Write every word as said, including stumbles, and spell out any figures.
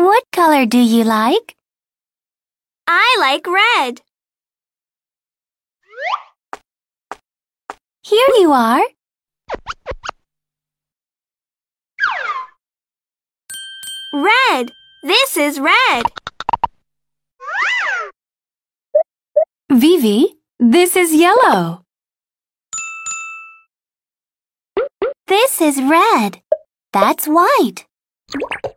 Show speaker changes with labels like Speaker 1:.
Speaker 1: What color do you like?
Speaker 2: I like red.
Speaker 1: Here you are.
Speaker 2: Red. This is red.
Speaker 1: Vivi, this is yellow. This is red. That's white.